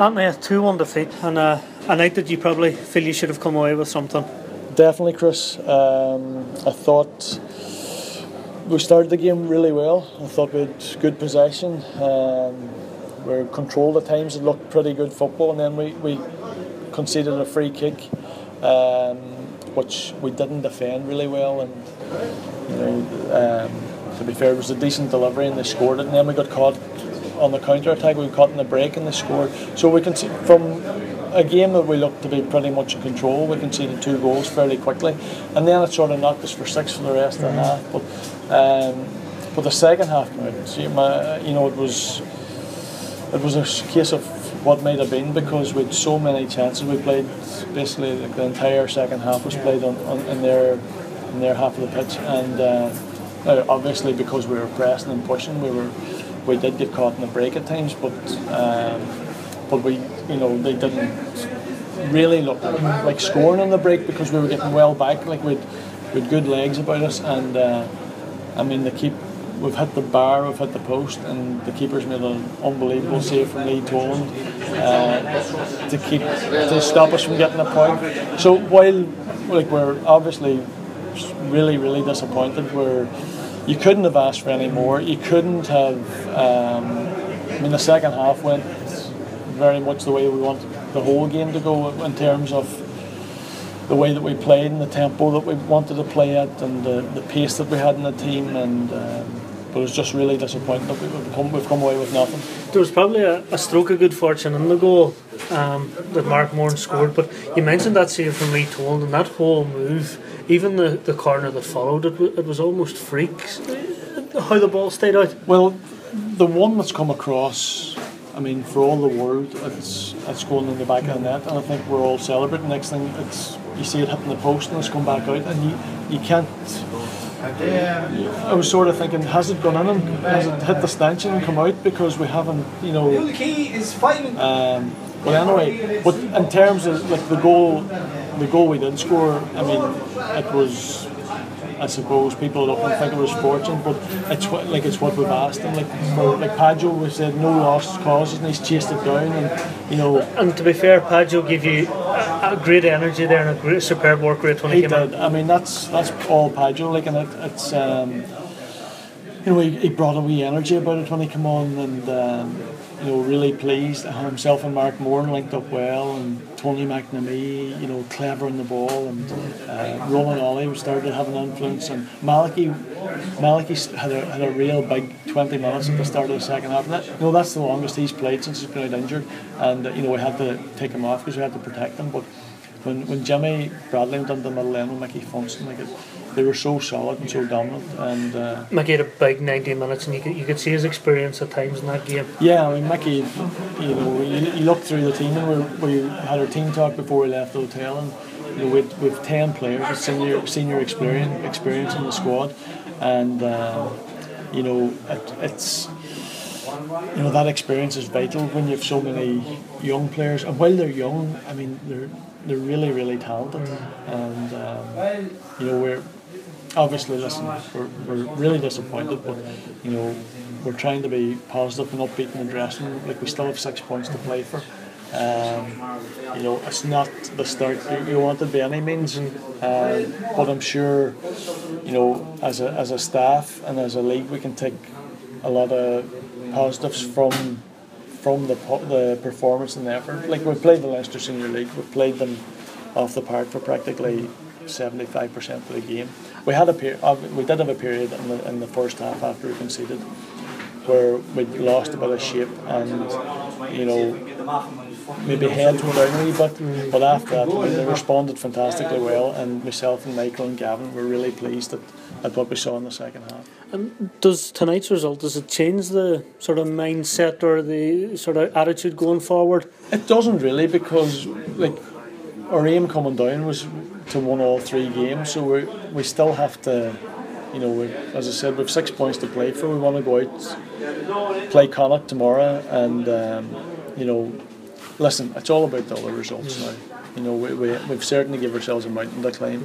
That mate, 2-1 defeat, and a night that you probably feel you should have come away with something. Definitely, Chris. I thought we started the game really well. I thought we had good possession. We were controlled at times. It looked pretty good football, and then we conceded a free kick, which we didn't defend really well. And to be fair, it was a decent delivery, and they scored it. And then we got caught on the counter attack. We got caught in the break, and they scored. So we can see from a game that we looked to be pretty much in control, we conceded 2 goals fairly quickly, and then it sort of knocked us for 6 for the rest of the half. But the second half, it was a case of what might have been, because we had so many chances. We played basically the entire second half was played in their half of the pitch, and obviously because we were pressing and pushing, we did get caught in the break at times, but we, they didn't really look like scoring on the break, because we were getting well back. Like we had good legs about us, and we've hit the bar, we've hit the post, and the keeper's made an unbelievable save from Lee Toland to stop us from getting a point. So while we're obviously really, really disappointed, you couldn't have asked for any more. You couldn't have. The second half went very much the way we want the whole game to go, in terms of the way that we played and the tempo that we wanted to play at, and the pace that we had in the team. And but it was just really disappointing that we've come away with nothing. There was probably a stroke of good fortune in the goal that Mark Moran scored, but you mentioned that save from Lee Toland, and that whole move, even the corner that followed it was almost freaks how the ball stayed out. Well, the one that's come across, for all the world, it's going in the back of the net, and I think we're all celebrating. Next thing, you see it hitting the post and it's come back out, and you can't. I was sort of thinking, has it gone in and has it hit the stanchion and come out, because we haven't, The key is fighting. But anyway, but in terms of the goal we did score, it was. I suppose people don't think it was fortune, but it's what we've asked. And for Paggio, we said no lost causes, and he's chased it down. And to be fair, Paggio gave you a great energy there and a great superb work rate when he came in. That's all Paggio. He brought a wee energy about it when he came on, and really pleased. Himself and Mark Moran linked up well, and Tony McNamee, clever in the ball, and Roland Ollie started to have an influence, and Malachy had a real big 20 minutes at the start of the second half. And that's the longest he's played since he's been out injured, and we had to take him off because we had to protect him. But when Jimmy Bradley went into the middle end with Mickey Funston, they were so solid and so dominant. And Mickey had a big 90 minutes, and you could see his experience at times in that game. Yeah, Mickey, you looked through the team, and we had our team talk before we left the hotel, and we've 10 players with senior experience in the squad, and it's. That experience is vital when you have so many young players, and while they're young, they're really, really talented, and we're obviously we're really disappointed, but we're trying to be positive and upbeat in the dressing room. We still have 6 points to play for. It's not the start you want it by any means, but I'm sure as a staff and as a league we can take a lot of positives from the performance and the effort. We played the Leinster Senior League, we played them off the park for practically 75% of the game. We did have a period in the first half after we conceded where we lost a bit of shape, and maybe heads went down a wee bit, but after that they responded fantastically well, and myself and Michael and Gavin were really pleased at what we saw in the second half. And does tonight's result, does it change the sort of mindset or the sort of attitude going forward? It doesn't really, because our aim coming down was to win all 3 games, so we still have to, as I said, we've 6 points to play for. We want to go out, play Connacht tomorrow, and listen, it's all about the other results now. We've certainly given ourselves a mountain to climb.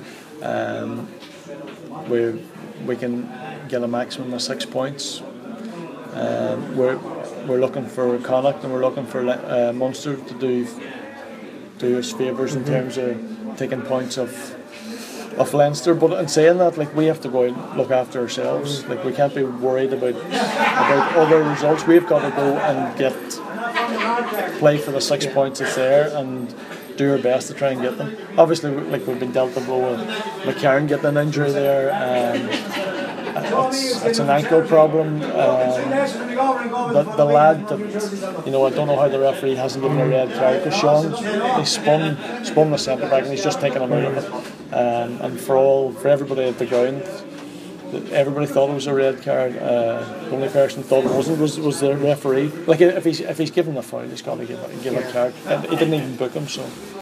We can get a maximum of 6 points. we're looking for Connacht and we're looking for Munster to do us favours in terms of taking points of Leinster. But in saying that, like, we have to go out and look after ourselves. Like, we can't be worried about other results. We've got to go and play for the 6 points that's there and do our best to try and get them. Obviously, like, we've been dealt the blow with McCarron getting an injury there. It's an ankle problem. The lad that, you know, I don't know how the referee hasn't given a red card, because Sean, he spun the centre back and he's just taken him out of it. And for everybody at the ground, everybody thought it was a red card. The only person thought it wasn't was the referee. Like, if he's given the foul, he's got to give a card. And he didn't even book him, so.